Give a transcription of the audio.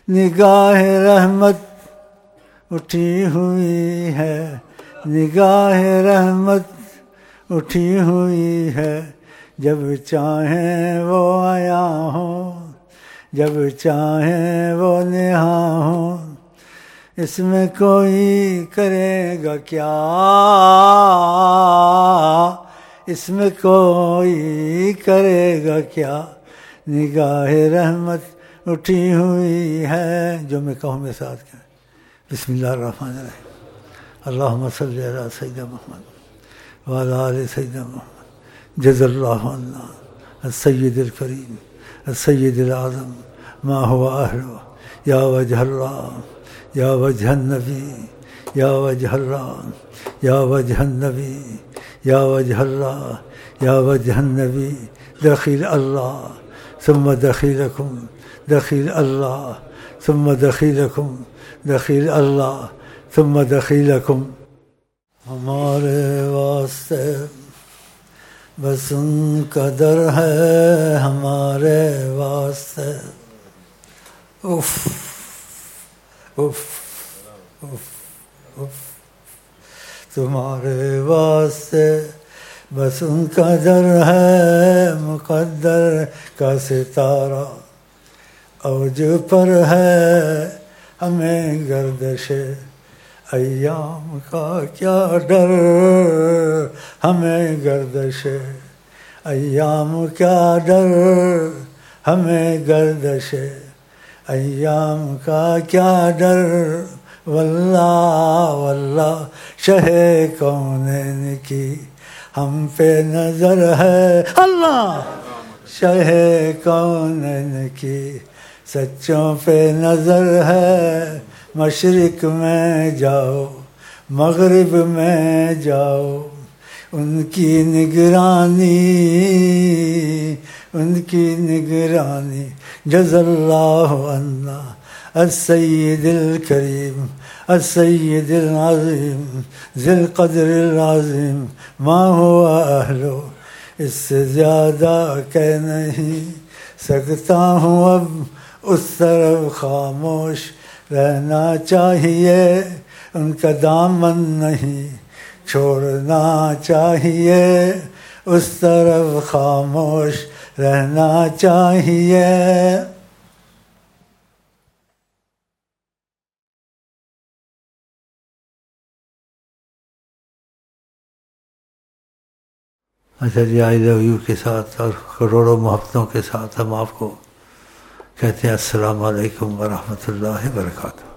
نگاہ رحمت اٹھی ہوئی ہے، نگاہ رحمت اٹھی ہوئی ہے، جب چاہیں وہ آیا ہوں، جب چاہیں وہ نہاں ہوں، اس میں کوئی کرے گا کیا، اس میں کوئی کرے گا کیا، نگاہ رحمت اٹھی ہوئی ہے۔ جو میں کہوں میں ساتھ کہیں، بسم اللہ الرحمن الرحیم، اللہم صلی علی سیدنا محمد وعلی آل سیدنا محمد، جزا اللہ عنا السید الکریم السید الاعظم ما هو اہلہ، یا وجہ اللہ، یا وجہ النبی، یا وجہ اللہ، یا وجہ النبی، یا وجہ اللہ، یا وجہ النبی، دخیل اللہ ثم دخیلکم، دخیل اللہ ثم دخیلکم، دخیل اللہ ثم دخیلکم۔ ہمارے واسطے بس ان کا در ہے، ہمارے واسطے اف اف اف اف، تمہارے واسطے بس ان کا در ہے، مقدر کا ستارہ اوج پر ہے، ہمیں گردش ایام کا کیا ڈر، ہمیں گردش ایام کیا ڈر، ہمیں گردش ایام کا کیا ڈر، واللہ واللہ شہ کونین کی ہم پہ نظر ہے، اللہ شہ کونین کی سچوں پہ نظر ہے، مشرق میں جاؤ مغرب میں جاؤ، ان کی نگرانی، ان کی نگرانی، جزا اللہ عنا السید الکریم السید العظیم ذی القدر العظیم ما هو اہلہ، اس سے زیادہ کہہ نہیں سکتا ہوں اب، اس طرف خاموش رہنا چاہیے، ان کا دامن نہیں چھوڑنا چاہیے، اس طرف خاموش رہنا چاہیے۔ اچھا جی، آئی لو یو کے ساتھ اور کروڑوں محبتوں کے ساتھ ہم آپ کو کہتے ہیں السلام علیکم ورحمۃ اللہ وبرکاتہ۔